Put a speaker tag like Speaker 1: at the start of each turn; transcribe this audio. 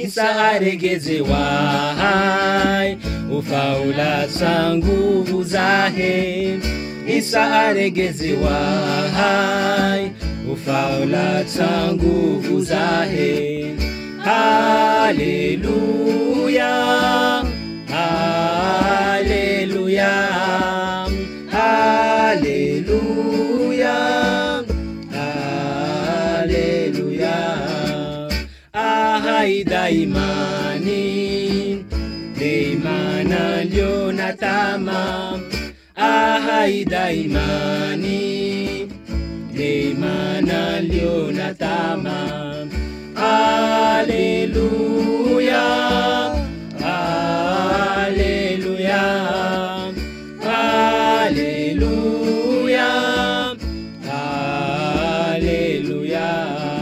Speaker 1: Isa aregezewa hai ufaula za nguvu zahe. Isa aregezewa hai ufaula za nguvu zahe. Haleluya, haleluya, haleluya, haleluya. Ahai imani, imana lio natama. Ahai imani, imana lio natama. Haleluya, haleluya, haleluya, haleluya.